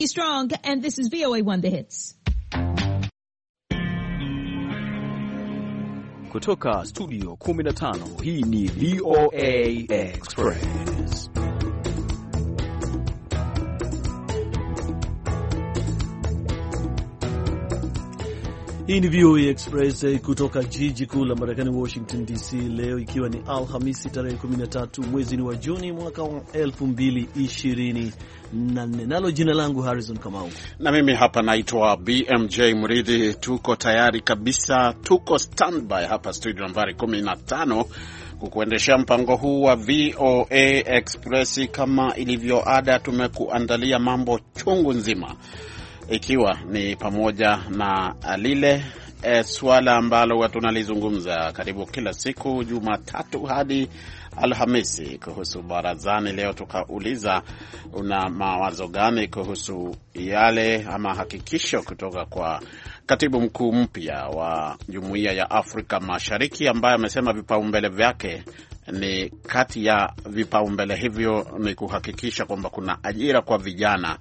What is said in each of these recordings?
Strong, and this is VOA1 The Hits. Kutoka studio 15, hii ni VOA Express. Hii ni VOA Express kutoka jiji kuu la Marekani, Washington DC, leo ikiwa ni Alhamisi tarehe 13 mwezi wa Juni mwaka wa 2024. Nalo jina langu Harrison Kamau. Na mimi hapa naitwa BMJ Mridhi. Tuko tayari kabisa, tuko standby hapa studio nambari 15 kukuendeshea mpango huu wa VOA Express. Kama ilivyo ada, tumekuandalia mambo chungu nzima, ikiwa ni pamoja na lile swala ambalo tunalizungumza karibu kila siku Jumatatu hadi Alhamisi kuhusu barazani. Leo tukauliza, una mawazo gani kuhusu yale ama hakikisho kutoka kwa katibu mkuu mpya wa Jumuiya ya Afrika Mashariki, ambaye amesema vipaumbele vyake ni, kati ya vipaumbele hivyo ni kuhakikisha kwamba kuna ajira kwa vijana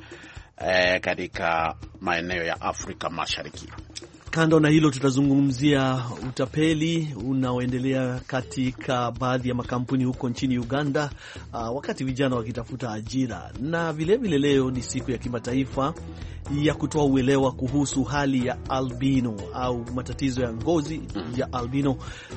katika maeneo ya Afrika Mashariki. Kando na hilo, tutazungumzia utapeli unaoendelea katika baadhi ya makampuni huko nchini Uganda, wakati vijana wakitafuta ajira. Na vile leo ni siku ya kimataifa ya kutoa uelewa kuhusu hali ya albino au matatizo ya ngozi ya albino,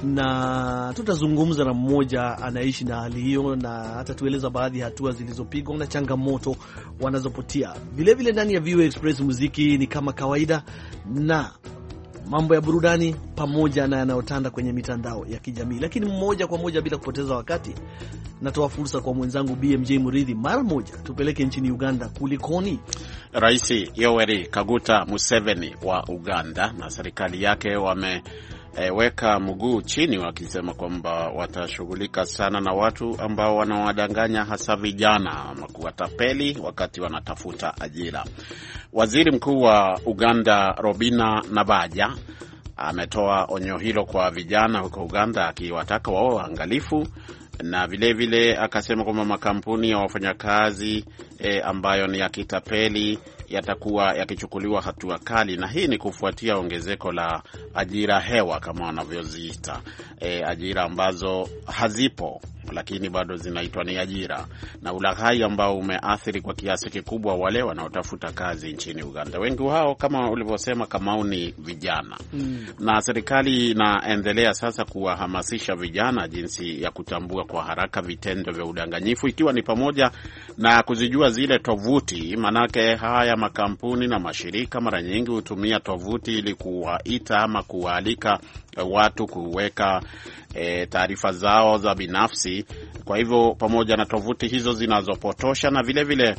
na tutazungumza na mmoja anaishi na hali hiyo, na hata tueleza baadhi ya hatua zilizopigwa na changamoto wanazopotia. Vile ndani ya VOA Express muziki ni kama kawaida, na mambo ya burudani pamoja na yanayotanda kwenye mitandao ya kijamii. Lakini moja kwa moja bila kupoteza wakati, natoa fursa kwa mwenzangu BMJ Muridhi. Mara moja tupeleke nchini Uganda. Kulikoni? Rais Yoweri Kaguta Museveni wa Uganda na serikali yake wameweka mguu chini, wakisema kwamba watashughulika sana na watu ambao wanawadanganya, hasa vijana, ama kuwatapeli wakati wanatafuta ajira. Waziri Mkuu wa Uganda Robina Nabaja ametoa onyo hilo kwa vijana huko Uganda, akiwataka wao waangalifu, na vile akasema kwamba makampuni ya wafanyakazi ambayo ni ya kitapeli yatakuwa yakichukuliwa hatua kali, na hii ni kufuatia ongezeko la ajira hewa kama wanavyoziita, ajira ambazo hazipo lakini bado zinaitwa ni ajira, na ulaghai ambao umeathiri kwa kiasi kikubwa wale wanaotafuta kazi nchini Uganda. Wengi wao, kama ulivyosema, kama ni vijana. Na serikali inaendelea sasa kuwahamasisha vijana jinsi ya kutambua kwa haraka vitendo vya udanganyifu, ikiwa ni pamoja na kuzijua zile tovuti. Manake haya makampuni na mashirika mara nyingi hutumia tovuti ili kuwaita ama kuwaalika watu kuweka taarifa zao za binafsi. Kwa hivyo, pamoja na tovuti hizo zinazopotosha, na vile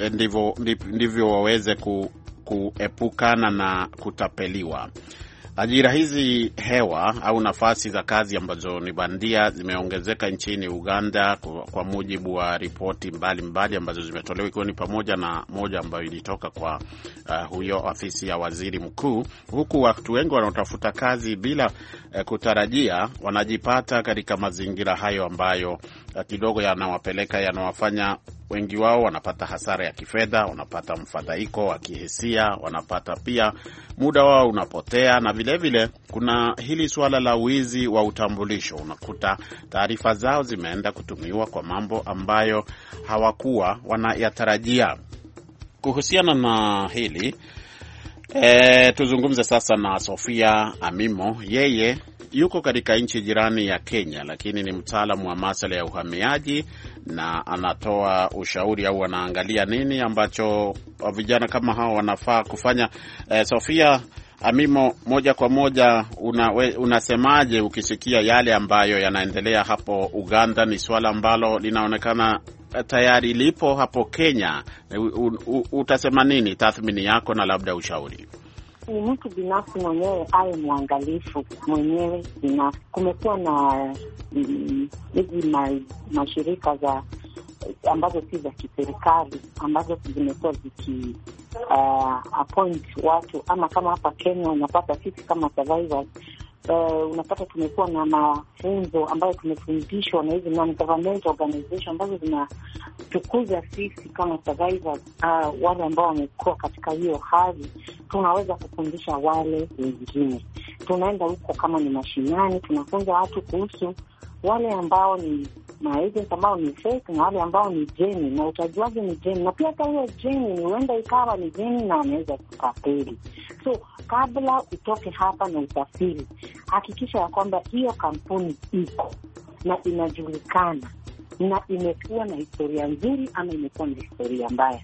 ndivyo waweze kuepukana na kutapeliwa. Ajira hizi hewa au nafasi za kazi ambazo ni bandia zimeongezeka nchini Uganda, kwa mujibu wa ripoti mbalimbali ambazo zimetolewa, ikiwa ni pamoja na moja ambayo ilitoka kwa huyo afisi ya waziri mkuu, huku watu wengi wanaotafuta kazi bila kutarajia wanajipata katika mazingira hayo ambayo kidogo yanawafanya wengi wao wanapata hasara ya kifedha, wanapata mfadhaiko wa kihisia, wanapata pia muda wao unapotea, na vile kuna hili swala la wizi wa utambulisho. Unakuta taarifa zao zimeenda kutumiwa kwa mambo ambayo hawakuwa wanayatarajia. Kuhusiana na hili tuzungumze sasa na Sofia Amimo. Yeye yuko katika nchi jirani ya Kenya, lakini ni mtaalamu wa masuala ya uhamiaji na anatoa ushauri au anaangalia nini ambacho vijana kama hao wanafaa kufanya. Sofia Amimo, moja kwa moja, unasemaje ukisikia yale ambayo yanaendelea hapo Uganda? Ni swala ambalo linaonekana tayari lipo hapo Kenya. Utasema nini, tathmini yako na labda ushauri? Ni mtu binafsi mwenyewe awe mwangalifu mwenyewe binafsi. Kumekuwa na hizi mashirika za ambazo si za kiserikali ambazo zimekuwa ziki appoint watu, ama kama hapa Kenya unapata sisi kama survivors unapata tumekuwa na mafunzo ambayo tumefundishwa na hizi non-government organization ambazo zinatukuza sisi kama survivors, wale ambao wamekuwa katika hiyo hali. Tunaweza kufundisha wale wengine. Tunaenda huko kama ni mashinani, tunafunza watu kuhusu wale ambao ni maagents ambao ni fake na wale ambao ni jeni, na utajuaje ni jeni, na pia hata hiyo jeni ni huenda ikawa ni jeni na anaweza kukapeli. So kabla utoke hapa na usafiri, hakikisha ya kwamba hiyo kampuni iko na inajulikana na imekuwa na historia nzuri ama imekuwa na historia mbaya.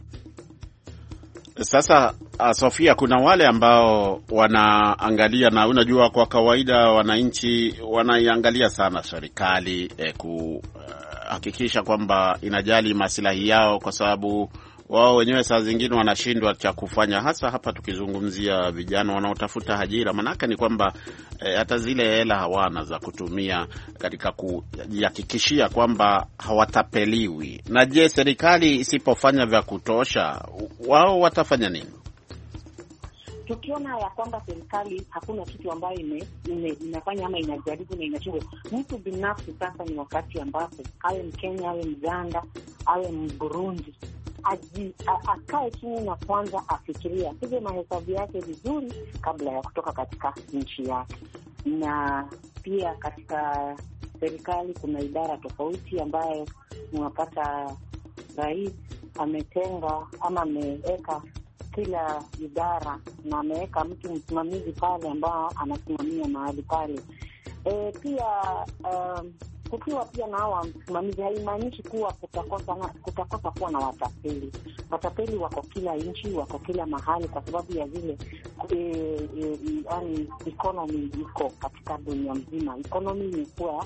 Sasa Sofia, kuna wale ambao wanaangalia, na unajua kwa kawaida wananchi wanaiangalia sana serikali kuhakikisha kwamba inajali maslahi yao, kwa sababu wao wenyewe saa zingine wanashindwa cha kufanya, hasa hapa tukizungumzia vijana wanaotafuta ajira. Manake ni kwamba hata zile hela hawana za kutumia katika kujihakikishia kwamba hawatapeliwi. Na je, serikali isipofanya vya kutosha, wao watafanya nini? Tukiona ya kwamba serikali hakuna kitu ambayo inafanya ama inajaribu na inachukua, mtu binafsi sasa ni wakati ambapo awe Mkenya, awe Mganda, awe Mburundi, akae chini na kwanza afikiria, apige mahesabu yake vizuri kabla ya kutoka katika nchi yake. Na pia katika serikali kuna idara tofauti ambayo unapata rais ametenga ama ameweka kila idara na ameweka mtu msimamizi pale ambao anasimamia mahali pale. Pia kukiwa pia na hawa msimamizi haimaanishi kuwa kutakosa kuwa na watapeli. Watapeli wako kila nchi, wako kila mahali, kwa sababu ya vile yani economy iko katika dunia mzima. Economy imekuwa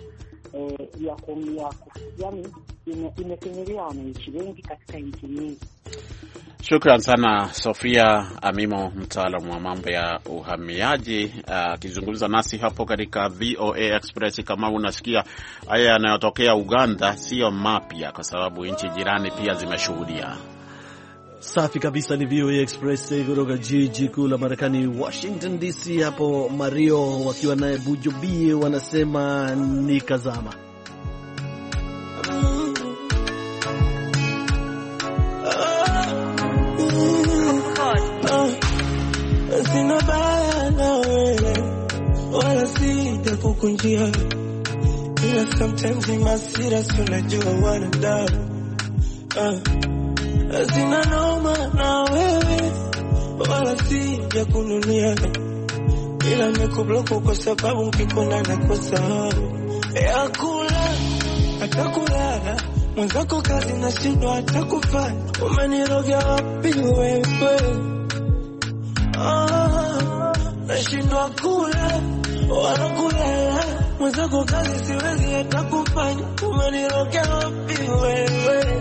yani imefinyilia wananchi wengi katika nchi nyingi. Shukran sana Sofia Amimo, mtaalamu wa mambo ya uhamiaji, akizungumza nasi hapo katika VOA Express. Kama unasikia haya yanayotokea Uganda sio mapya, kwa sababu nchi jirani pia zimeshuhudia. Safi kabisa. Ni VOA Express kutoka jiji kuu la Marekani, Washington DC. Hapo Mario wakiwa naye Bujo B wanasema ni kazama. Sina baya na wewe wala sija kukunjia, ila sometimes in my serious unajua wanadamu. Sina noma na wewe wala sija kununia, ila nimekublock kwa sababu ukikona nakosa ya kula atakulala mwenzako kazi na shindwa atakufanya. Umeniroga wapi wewe? Nashindwa kula wala kulala mwenzako kazi siwezi hata kufanya. Umeniroga wapi wewe?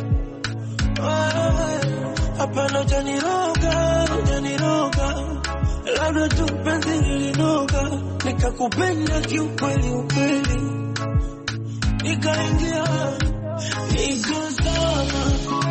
Hapana, hujaniroga, labda tu penzi lilinoga, nikakupenda kiukweli ukweli, nikaingia nikazama.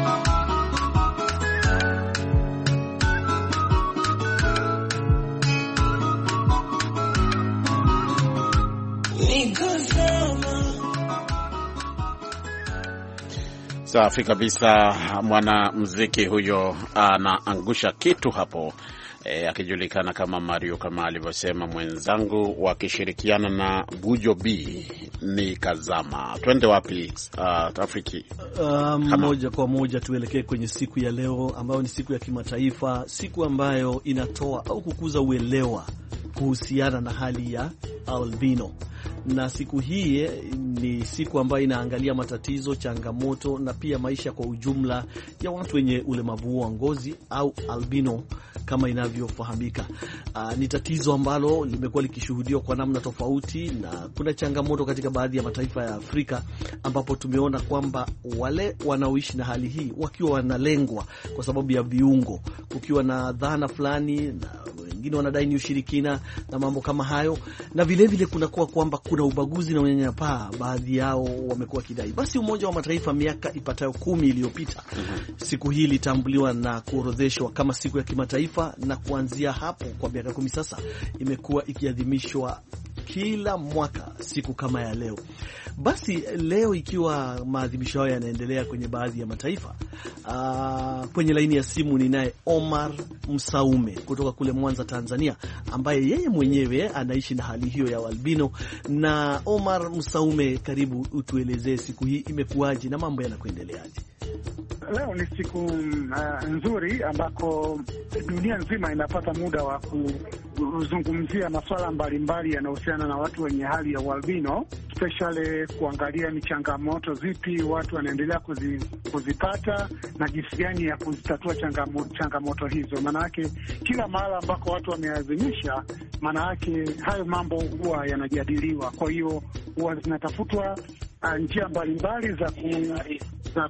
Safi kabisa. Mwanamuziki huyo anaangusha kitu hapo, akijulikana kama Mario, kama alivyosema mwenzangu, wakishirikiana na Bujo B ni kazama. Twende wapi Afriki? Moja kwa moja tuelekee kwenye siku ya leo ambayo ni siku ya kimataifa, siku ambayo inatoa au kukuza uelewa kuhusiana na hali ya albino. Na siku hii ni siku ambayo inaangalia matatizo, changamoto na pia maisha kwa ujumla ya watu wenye ulemavu wa ngozi au albino kama inavyofahamika. Ni tatizo ambalo limekuwa likishuhudiwa kwa namna tofauti, na kuna changamoto katika baadhi ya mataifa ya Afrika ambapo tumeona kwamba wale wanaoishi na hali hii wakiwa wanalengwa kwa sababu ya viungo, kukiwa na dhana fulani, na wengine wanadai ni ushirikina na mambo kama hayo, na vile vile kunakuwa kwamba kuna ubaguzi na unyanyapaa, baadhi yao wamekuwa kidai. Basi Umoja wa Mataifa miaka ipatayo 10 iliyopita siku hii ilitambuliwa na kuorodheshwa kama siku ya kimataifa, na kuanzia hapo kwa miaka 10 sasa imekuwa ikiadhimishwa kila mwaka siku kama ya leo. Basi leo ikiwa maadhimisho hayo yanaendelea kwenye baadhi ya mataifa, kwenye laini ya simu ninaye Omar Msaume kutoka kule Mwanza, Tanzania, ambaye yeye mwenyewe anaishi na hali hiyo ya albino. Na Omar Msaume, karibu utuelezee siku hii imekuwaje na mambo yanakuendeleaje? Leo ni siku nzuri ambako dunia nzima inapata muda wa kuzungumzia masuala mbalimbali yanayohusiana na watu wenye hali ya ualbino, especially kuangalia ni changamoto zipi watu wanaendelea kuzipata na jinsi gani ya kuzitatua changamoto hizo. Maana yake kila mahala ambako watu wameadhimisha, maana yake hayo mambo huwa yanajadiliwa. Kwa hiyo huwa zinatafutwa njia mbalimbali za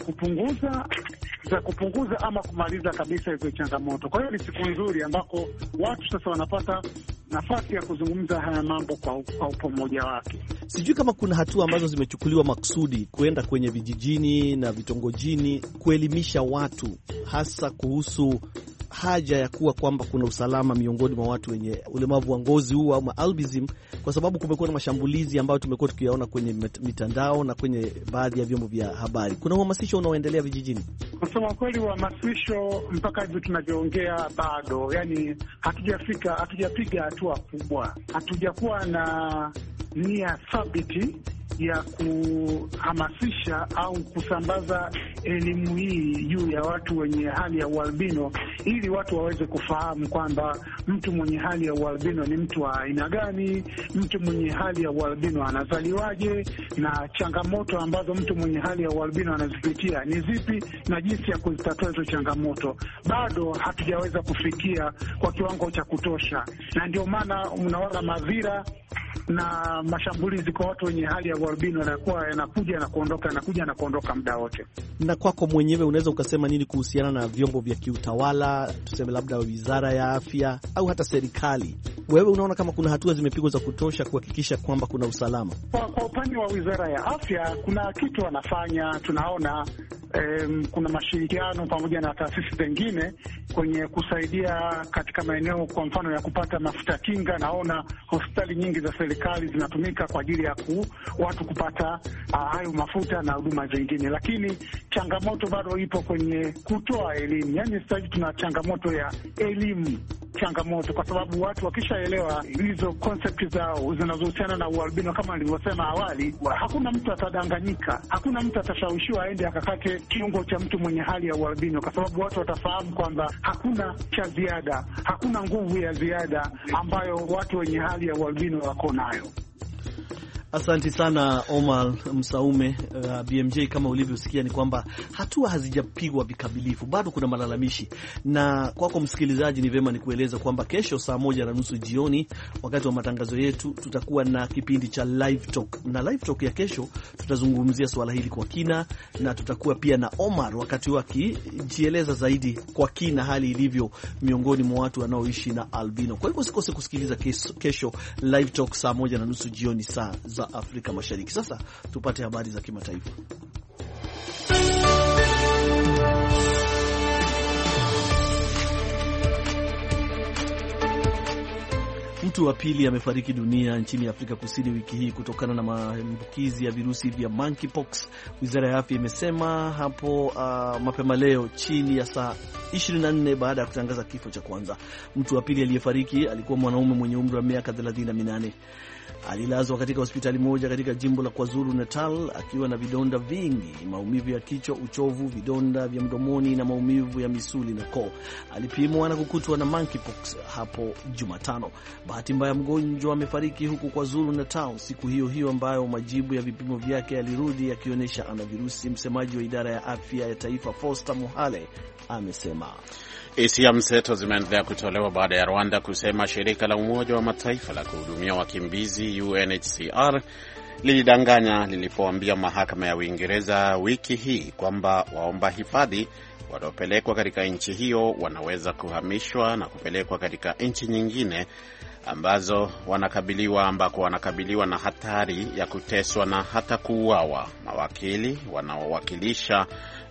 kupunguza ama kumaliza kabisa hizo changamoto. Kwa hiyo ni siku nzuri ambako watu sasa wanapata nafasi ya kuzungumza haya mambo kwa upamoja wake. Sijui kama kuna hatua ambazo zimechukuliwa maksudi kwenda kwenye vijijini na vitongojini kuelimisha watu hasa kuhusu haja ya kuwa kwamba kuna usalama miongoni mwa watu wenye ulemavu wa ngozi huu au albinism, kwa sababu kumekuwa na mashambulizi ambayo tumekuwa tukiyaona kwenye mitandao na kwenye baadhi ya vyombo vya habari. Kuna uhamasisho unaoendelea vijijini? Kusema kweli, uhamasisho mpaka hivi tunavyoongea bado, yani hatujapiga hatua kubwa, hatujakuwa na nia thabiti ya kuhamasisha au kusambaza elimu hii juu ya watu wenye hali ya ualbino, ili watu waweze kufahamu kwamba mtu mwenye hali ya ualbino ni mtu wa aina gani, mtu mwenye hali ya ualbino anazaliwaje, na changamoto ambazo mtu mwenye hali ya ualbino anazipitia ni zipi, na jinsi ya kuzitatua hizo changamoto. Bado hatujaweza kufikia kwa kiwango cha kutosha, na ndio maana unaona madhira na mashambulizi kwa watu wenye hali ya ualbino yanakuja na kuondoka muda wote. Na kwako mwenyewe unaweza ukasema nini kuhusiana na vyombo vya kiutawala, tuseme labda Wizara ya Afya au hata serikali? Wewe unaona kama kuna hatua zimepigwa za kutosha kuhakikisha kwamba kuna usalama? Kwa upande wa Wizara ya Afya kuna kitu wanafanya, tunaona kuna mashirikiano pamoja na taasisi zingine kwenye kusaidia katika maeneo, kwa mfano ya kupata mafuta kinga. Naona hospitali nyingi za serikali zinatumika kwa ajili ya watu kupata hayo mafuta na huduma zingine, lakini changamoto bado ipo kwenye kutoa elimu. Yani sasa hivi tuna changamoto ya elimu, kwa sababu watu wakishaelewa hizo concept zao zinazohusiana na ualbino, kama nilivyosema awali, hakuna mtu atadanganyika, hakuna mtu atashawishiwa aende akakate kiungo cha mtu mwenye hali ya ualbino, kwa sababu watu watafahamu kwamba hakuna cha ziada, hakuna nguvu ya ziada ambayo watu wenye hali ya ualbino wako nayo. Asante sana Omar Msaume. BMJ, kama ulivyosikia ni kwamba hatua hazijapigwa vikamilifu, bado kuna malalamishi. Na kwako msikilizaji, ni vema nikueleza kwamba kesho saa 1:30 jioni, wakati wa matangazo yetu, tutakuwa na kipindi cha Live Talk. Na Live Talk ya kesho tutazungumzia swala hili kwa kina, na tutakuwa pia na Omar wakati wake jieleza zaidi kwa kina hali ilivyo miongoni mwa watu wanaoishi na albino. Kwa hivyo usikose kusikiliza kesho Live Talk saa 1:30 jioni saa za Afrika Mashariki. Sasa tupate habari za kimataifa. Mtu wa pili amefariki dunia nchini Afrika Kusini wiki hii kutokana na maambukizi ya virusi vya monkeypox. Wizara ya Afya imesema hapo mapema leo, chini ya saa 24 baada ya kutangaza kifo cha kwanza. Mtu wa pili aliyefariki alikuwa mwanaume mwenye umri wa miaka 38. Alilazwa katika hospitali moja katika jimbo la KwaZulu Natal akiwa na vidonda vingi, maumivu ya kichwa, uchovu, vidonda vya mdomoni na maumivu ya misuli na koo. Alipimwa na kukutwa na monkeypox hapo Jumatano. Bahati mbaya mgonjwa amefariki huku KwaZulu Natal siku hiyo hiyo ambayo majibu ya vipimo vyake yalirudi yakionyesha ana virusi. Msemaji wa idara ya afya ya taifa Foster Mohale amesema. Hisia mseto zimeendelea kutolewa baada ya Rwanda kusema shirika la Umoja wa Mataifa la kuhudumia wakimbizi UNHCR lilidanganya lilipoambia mahakama ya Uingereza wiki hii kwamba waomba hifadhi wanaopelekwa katika nchi hiyo wanaweza kuhamishwa na kupelekwa katika nchi nyingine ambako wanakabiliwa na hatari ya kuteswa na hata kuuawa. Mawakili wanaowakilisha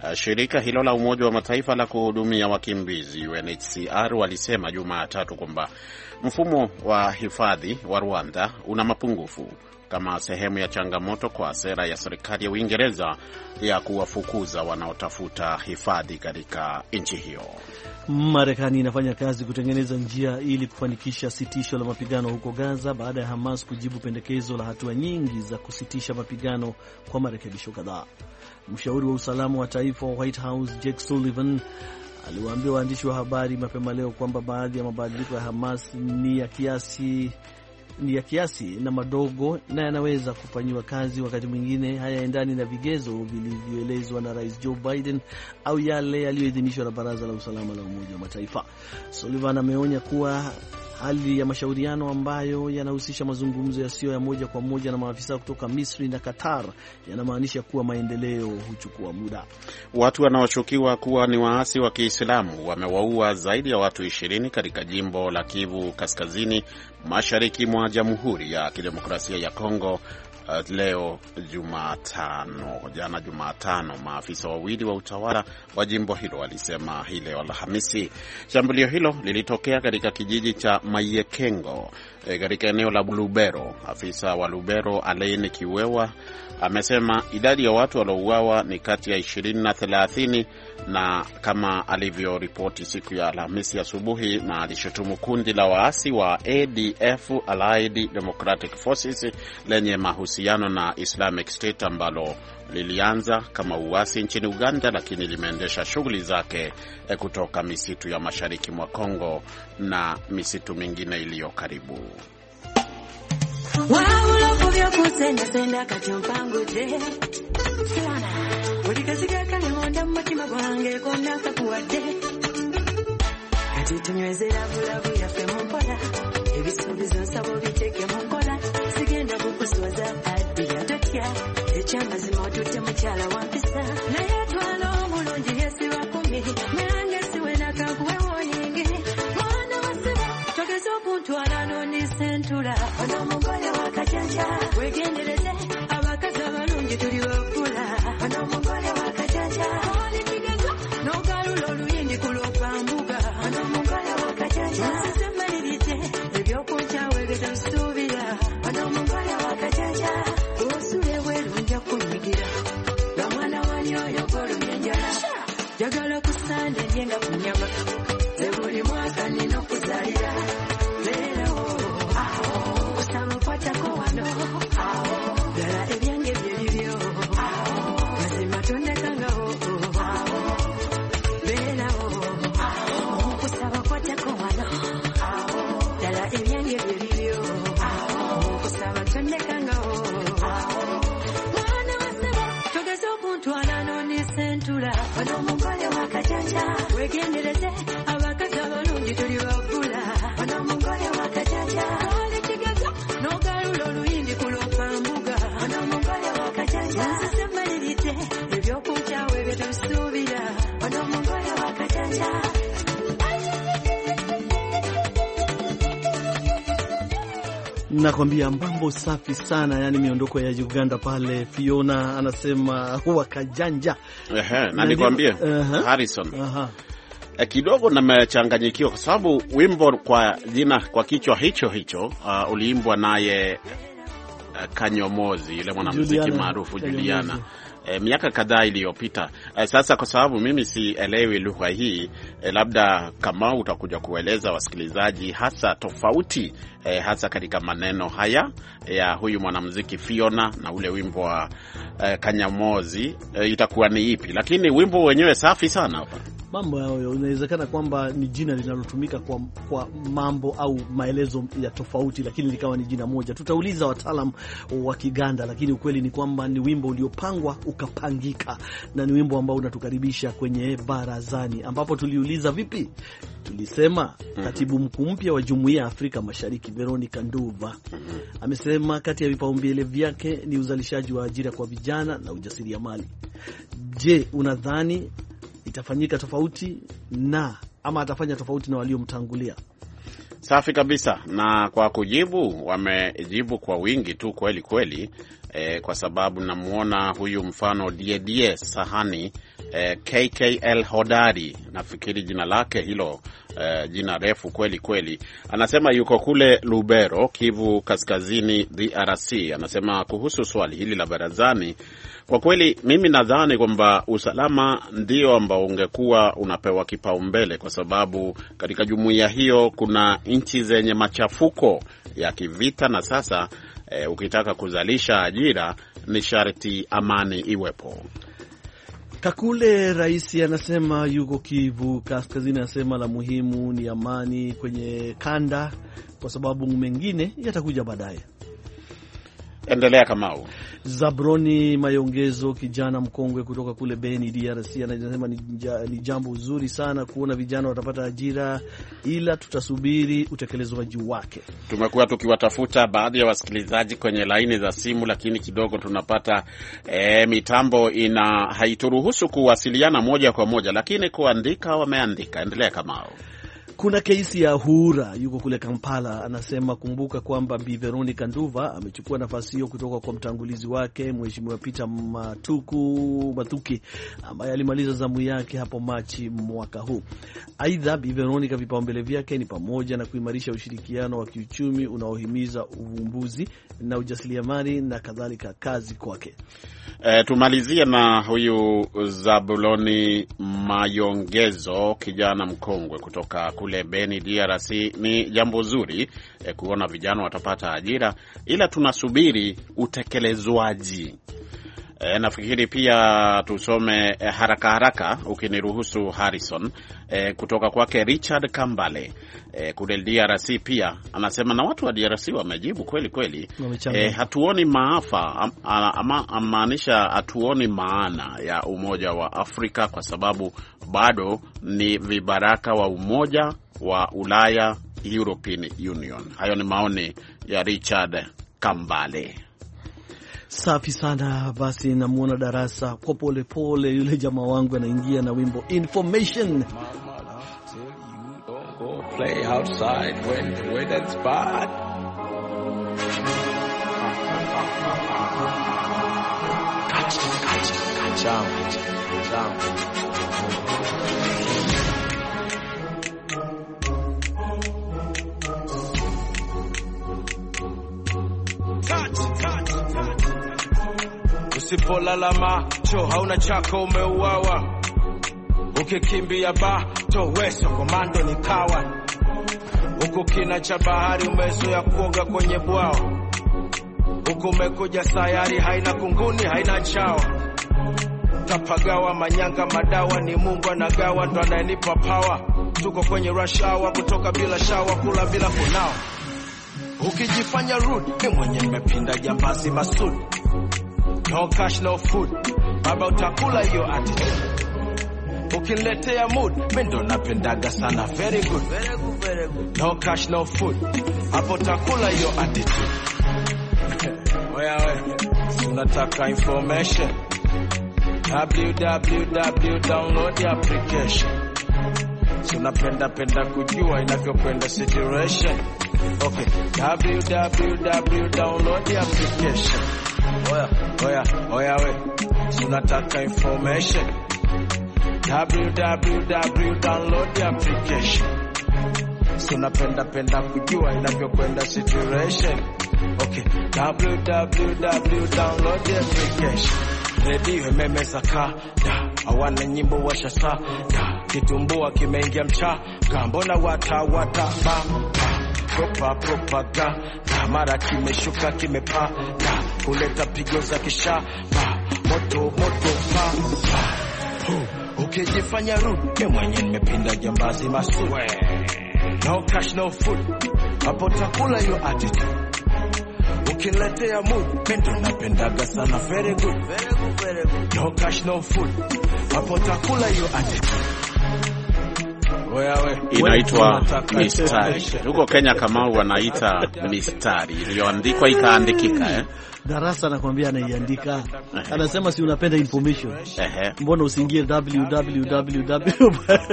Shirika hilo la Umoja wa Mataifa la kuhudumia wakimbizi UNHCR walisema Jumatatu kwamba mfumo wa hifadhi wa Rwanda una mapungufu kama sehemu ya changamoto kwa sera ya serikali ya Uingereza ya kuwafukuza wanaotafuta hifadhi katika nchi hiyo. Marekani inafanya kazi kutengeneza njia ili kufanikisha sitisho la mapigano huko Gaza baada ya Hamas kujibu pendekezo la hatua nyingi za kusitisha mapigano kwa marekebisho kadhaa. Mshauri wa usalama wa taifa wa White House Jake Sullivan aliwaambia waandishi wa habari mapema leo kwamba baadhi ya mabadiliko ya Hamas ni ya kiasi na madogo na yanaweza kufanyiwa kazi, wakati mwingine hayaendani na vigezo vilivyoelezwa na Rais Joe Biden au yale yaliyoidhinishwa na Baraza la Usalama la Umoja wa Mataifa. Sullivan ameonya kuwa hali ya mashauriano ambayo yanahusisha mazungumzo yasiyo ya moja kwa moja na maafisa kutoka Misri na Qatar yanamaanisha kuwa maendeleo huchukua muda. Watu wanaoshukiwa kuwa ni waasi wa Kiislamu wamewaua zaidi ya watu 20 katika jimbo la Kivu Kaskazini, mashariki mwa Jamhuri ya Kidemokrasia ya Kongo leo Jumatano. Jana Jumatano, maafisa wawili wa utawala wa jimbo hilo walisema hii leo Alhamisi. Shambulio hilo lilitokea katika kijiji cha Mayekengo katika eneo la Lubero. Afisa wa Lubero Alain Kiwewa amesema idadi ya watu waliouawa ni kati ya 20 na 30, na kama alivyoripoti siku ya Alhamisi asubuhi, na alishutumu kundi la waasi wa ADF, Allied Democratic Forces, lenye mahusiano na Islamic State ambalo lilianza kama uasi nchini Uganda lakini limeendesha shughuli zake kutoka misitu ya mashariki mwa Kongo na misitu mingine iliyo karibu. Ekyamazima otutte mukyala wampisa naye twala omulungi yesiba kumi nange siwe nakakuwe woyingi mwana wasiba togeza okuntwala n'ondisentula ono omugole wakajanja wegendereze abakazi abalungi tuli wafula ono omugole wakajanja olikigeza n'ogalula oluyindi kulopambuga ono omugole wakajanja nsize mmalirite ebyokunkyawe getasuubira ono omugole wakajanja osule bwerunja kunyigira nga mwana wanyoyo golumyenjala jagala kusande ndyenga kunyama ebuli mwaka nina okuzalira leero kusaba kwatako wano ddala ebyange byebibyo mazima tondekangawo leero kusaba kwatako wano ddala ebyange byebibyo kusaba tondekangawo sentula ono omugole wakajanja wegendereze abakazi abalungi tuli wafula ono omugole wakajanja olikigeza n'ogalula oluyindi kulopambuga ono omugole wakajanja nsize mmalirite ebyokunkyawe byetusuubira ono omugole wakajanja. Nakwambia mambo safi sana, yani miondoko ya Uganda pale. Fiona anasema wakajanja. Na nikwambie Harrison. Kidogo nimechanganyikiwa kwa sababu wimbo kwa kichwa hicho uliimbwa naye Kanyomozi, yule mwanamuziki maarufu Juliana. Miaka kadhaa iliyopita. Sasa kwa sababu mimi sielewi lugha hii, labda kama utakuja kueleza wasikilizaji hasa tofauti hasa katika maneno haya ya huyu mwanamuziki Fiona na ule wimbo wa Kanyamozi, itakuwa ni ipi? Lakini wimbo wenyewe safi sana hapa. Mambo hayo inawezekana kwamba ni jina linalotumika kwa mambo au maelezo ya tofauti, lakini likawa ni jina moja. Tutauliza wataalam wa Kiganda, lakini ukweli ni kwamba ni wimbo uliopangwa ukapangika, na ni wimbo ambao unatukaribisha kwenye barazani, ambapo tuliuliza vipi? Tulisema katibu mkuu mpya wa Jumuiya ya Afrika Mashariki Veronica Nduva amesema kati ya vipaumbele vyake ni uzalishaji wa ajira kwa vijana na ujasiriamali. Je, unadhani itafanyika tofauti ama atafanya tofauti na waliomtangulia? Safi kabisa. Na kwa kujibu, wamejibu kwa wingi tu kweli. kwa sababu namuona huyu mfano Diedie Sahani KKL Hodari, nafikiri jina lake hilo, jina refu kweli kweli. Anasema yuko kule Lubero, Kivu Kaskazini, DRC. Anasema kuhusu swali hili la barazani, kwa kweli mimi nadhani kwamba usalama ndio ambao ungekuwa unapewa kipaumbele, kwa sababu katika jumuiya hiyo kuna nchi zenye machafuko ya kivita, na sasa ukitaka kuzalisha ajira ni sharti amani iwepo. Kakule Rais anasema yuko Kivu Kaskazini, anasema la muhimu ni amani kwenye kanda, kwa sababu mengine yatakuja baadaye. Endelea Kamau. Zabroni Mayongezo, kijana mkongwe kutoka kule Beni, DRC, anasema ni jambo zuri sana kuona vijana watapata ajira, ila tutasubiri utekelezwaji wake. Tumekuwa tukiwatafuta baadhi ya wasikilizaji kwenye laini za simu, lakini kidogo tunapata mitambo haituruhusu kuwasiliana moja kwa moja, lakini kuandika wameandika. Endelea Kamau. Kuna kesi ya Hura yuko kule Kampala, anasema kumbuka kwamba Bi Veronica Nduva amechukua nafasi hiyo kutoka kwa mtangulizi wake Mheshimiwa Peter Mathuki ambaye alimaliza zamu yake hapo Machi mwaka huu. Aidha, Bi Veronica vipaumbele vyake ni pamoja na kuimarisha ushirikiano wa kiuchumi unaohimiza uvumbuzi na ujasiriamali na kadhalika kazi kwake. Tumalizie na huyu Zabuloni Mayongezo, kijana mkongwe kutoka kule Beni, DRC. Ni jambo zuri kuona vijana watapata ajira, ila tunasubiri utekelezwaji. Nafikiri pia tusome haraka haraka ukiniruhusu Harrison, kutoka kwake Richard Kambale kule DRC pia. Anasema na watu wa DRC wamejibu kweli kweli, hatuoni maafa, amaanisha hatuoni maana ya Umoja wa Afrika kwa sababu bado ni vibaraka wa Umoja wa Ulaya, European Union. Hayo ni maoni ya Richard Kambale. Safi sana. Basi namuona Darasa kwa pole pole, yule jamaa wangu anaingia na wimbo Information. Play outside when the weather's bad. Usipolala macho hauna chako umeuawa. Ukikimbia bato weso komando ni kawa. Uko kina cha bahari umezoea kuoga kwenye bwao. Uko umekuja sayari haina kunguni haina chawa. Tapagawa manyanga madawa ni Mungu anagawa ndo ananipa power. Tuko kwenye rush hour kutoka bila shower kula bila kunao. Ukijifanya rude ni mwenye nimepinda jambazi masud. No cash no food. Baba utakula hiyo attitude. Ukiniletea mood mimi ndo napendaga sana very good. No cash no food. Hapo utakula hiyo attitude. Wewe unataka information. www download the application. Unapenda kujua inavyokwenda situation. Okay, www download the application. Oya we unataka information. www download the application. Unapenda kujua inavyokwenda situation. Okay, www download the application. Radio imemeza kada, hawana nyimbo washasa da, kitumbua kimeingia mchaka, mbona wata propaganda, mara kimeshuka kimepa da, kuleta pigo za kisha moto pa. Ukijifanya rude mwenye nimepinda jambazi masud. No cash no food, hapo takula hiyo attitude. Ukiniletea mood mendo napendaga sana very good. No cash no food, hapo takula hiyo attitude. Inaitwa mistari. Huko Kenya kama wanaita mistari iliyoandikwa ikaandikika Darasa nakwambia anaiandika. Anasema si unapenda information. Mbona usiingie www.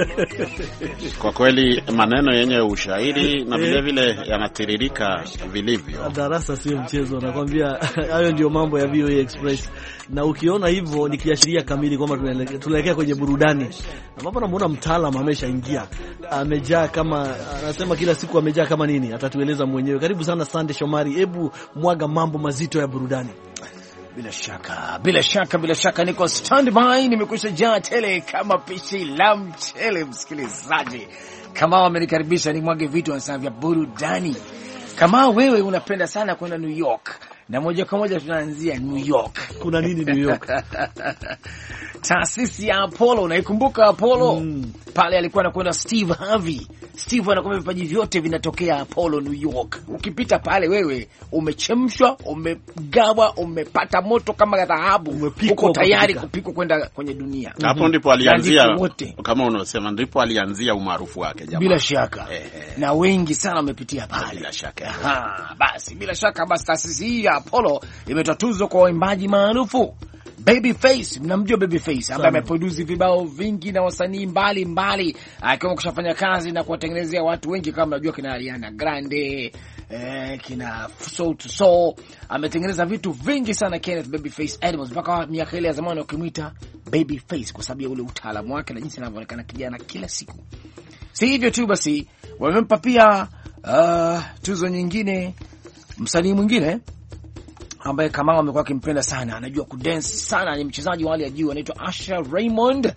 Kwa kweli maneno yenye ushairi na vile vile yanatiririka vilivyo. Darasa sio mchezo nakwambia. Hayo ndio mambo ya VOA Express. Na ukiona hivyo ni kiashiria kamili kwamba tunaelekea kwenye burudani. Ambapo namuona mtaalamu ameshaingia. Amejaa kama anasema kila siku amejaa kama nini? Atatueleza mwenyewe. Karibu sana Sande Shomari. Hebu mwaga mambo mazito ya burudani. Bila shaka niko standby, nimekwisha jaa tele kama pishi la mchele. Msikilizaji, kama wamenikaribisha ni mwage vitu wanasema vya burudani. Kama wewe unapenda sana kwenda New York, na moja kwa moja tunaanzia New York. Kuna nini New York? Taasisi ya Apollo, unaikumbuka Apollo? Pale alikuwa anakwenda Steve Harvey. Steve anakuwa vipaji vyote vinatokea Apollo New York. Ukipita pale wewe umechemshwa, umegawa, umepata moto kama dhahabu, uko tayari kupikwa kwenda kwenye dunia. Hapo ndipo alianzia, kama unasema ndipo alianzia umaarufu wake jamaa. Bila shaka. Na wengi sana wamepitia pale. Bila shaka. Bila shaka taasisi hii ya Apollo imetoa tuzo kwa waimbaji maarufu. Babyface, mnamjua Babyface ambaye ameproduce vibao vingi na wasanii mbalimbali, akiwa kushafanya kazi na kuwatengenezea watu wengi kama mnajua kina Ariana Grande, kina Soul to Soul, ametengeneza vitu vingi sana Kenneth Babyface Edmonds, mpaka miaka ile ya zamani wakimuita Babyface kwa sababu ya ule utaalamu wake na jinsi anavyoonekana kijana kila siku. Si hivyo tu basi, wamempa pia tuzo nyingine msanii mwingine ambaye kama amekuwa akimpenda sana, anajua kudance sana, ni mchezaji wa hali ya juu, anaitwa Asher Raymond.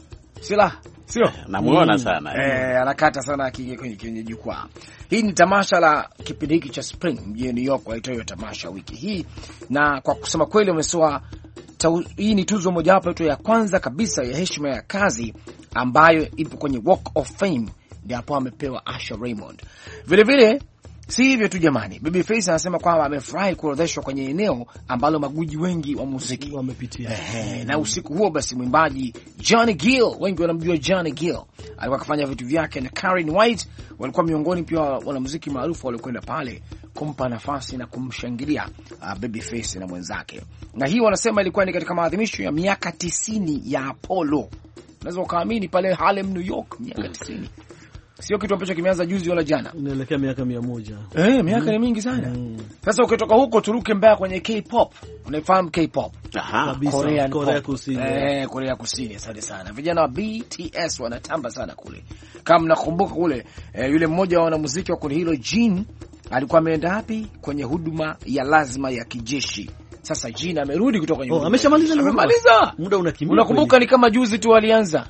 Sio? Namuona sana. Anakata sana kwenye jukwaa. Hii ni tamasha la kipindi hiki cha Spring mjini New York, walitoa tamasha wiki hii, na kwa kusema kweli wamesoa. Hii ni tuzo mojawapo tu ya kwanza kabisa ya heshima ya kazi ambayo ipo kwenye Walk of Fame, ndio hapo amepewa Asher Raymond. Vile vile si hivyo tu jamani, Babyface anasema kwamba amefurahi kuorodheshwa kwenye eneo ambalo maguji wengi wa muziki wamepitia. Na usiku huo basi mwimbaji Johnny Gill, wengi wanamjua Johnny Gill, alikuwa akifanya vitu vyake, na Karen White walikuwa miongoni pia wanamuziki maarufu waliokwenda pale kumpa nafasi na kumshangilia Babyface na mwenzake. Na hii wanasema ilikuwa ni katika maadhimisho ya miaka 90 ya Apollo. Unaweza ukaamini pale Harlem, New York, miaka 90. Sio kitu ambacho kimeanza juzi wala jana. Inaelekea miaka 100. Miaka ni mingi sana. Sasa ukitoka huko turuke mbaya kwenye K-pop. Unaifahamu K-pop? Korea Kusini. Korea Kusini, asante sana. Vijana wa BTS wanatamba sana kule. Kama mnakumbuka kule, yule mmoja wa wanamuziki wa kundi hilo Jin alikuwa ameenda wapi? Kwenye huduma ya lazima ya kijeshi. Sasa Jin amerudi kutoka nyumbani. Ameshamaliza. Muda unakimbia. Unakumbuka ni kama juzi tu walianza.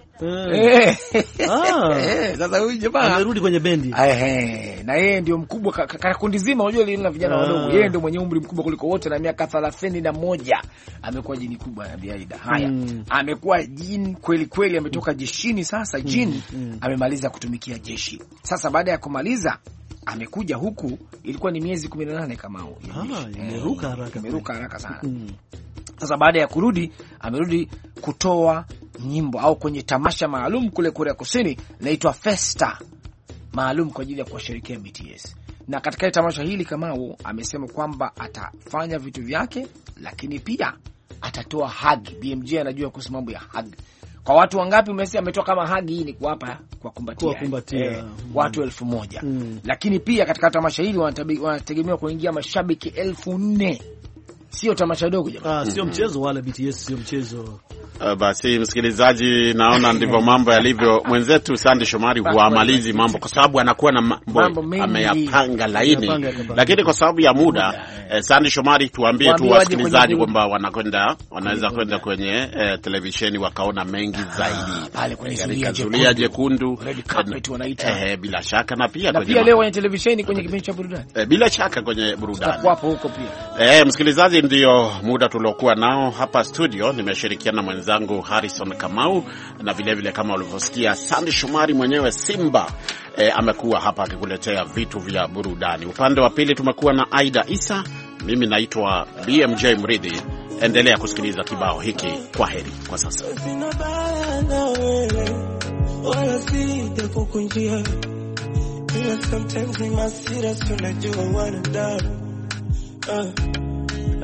Sasa huyu jamaa amerudi kwenye bendi. Na yeye ndio mkubwa kana kundi zima, unajua lile na vijana wadogo. Yeye ndio mwenye umri mkubwa kuliko wote na miaka 31. Amekuwa jini kubwa na biaida. Amekuwa jini kweli kweli, ametoka jeshini sasa. Jini amemaliza kutumikia jeshi. Sasa baada ya kumaliza amekuja huku, ilikuwa ni miezi 18 kama huo. Imeruka haraka sana. Sasa baada ya kurudi, amerudi kutoa nyimbo au kwenye tamasha maalum kule Korea Kusini inaitwa Festa, maalum kwa ajili ya kuwashirikia BTS. Na katika tamasha hili Kamau amesema kwamba atafanya vitu vyake, lakini pia atatoa hug. BMJ anajua kuhusu mambo ya hug. Kwa watu wangapi umesema ametoa kama hug hii? Ni kuwapa, kwa kumbatia watu 1000. Lakini pia katika tamasha hili wanategemea kuingia mashabiki 4000. Sio tamasha dogo jamani. Sio mchezo wala BTS sio mchezo. Basi msikilizaji, naona ndivyo mambo yalivyo. Mwenzetu Sande Shomari huamalizi mambo kwa sababu anakuwa na mambo ameyapanga laini, lakini kwa sababu ya muda Sande Shomari, tuambie tu wasikilizaji kwamba wanaweza kwenda kwenye televisheni wakaona mengi zaidi pale kwenye Zulia Jekundu, red carpet wanaita. Bila shaka na pia kwenye leo kwenye televisheni kwenye kipindi cha burudani, bila shaka kwenye burudani hapo huko pia. Msikilizaji, ndio muda tuliokuwa nao hapa studio. Nimeshirikiana na mwenzangu Harrison Kamau, na vile kama ulivyosikia Sande Shomari mwenyewe Simba amekuwa hapa akikuletea vitu vya burudani. Upande wa pili tumekuwa na Aida Isa, mimi naitwa BMJ Mridhi. Endelea kusikiliza kibao hiki. Kwa heri kwa sasa.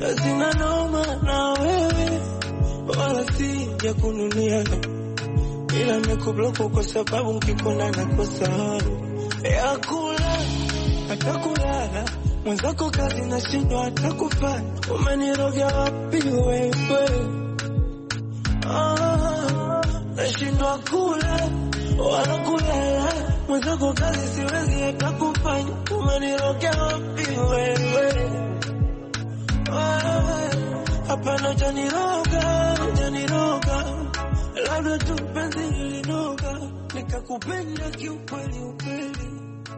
sina noma na wewe wala si ya kununia, ila nimekublock kwa sababu mkikona nakosa ya kula hata kulala, mwenzako kazi nashindwa hata kufanya. Umeniroga wapi wewe? Nashindwa kula wala kulala, mwenzako kazi siwezi hata kufanya. Umeniroga wapi wewe? Hapana, hujaniroga, labda tu penzi lilinoga, nikakupenda kiukweli ukweli.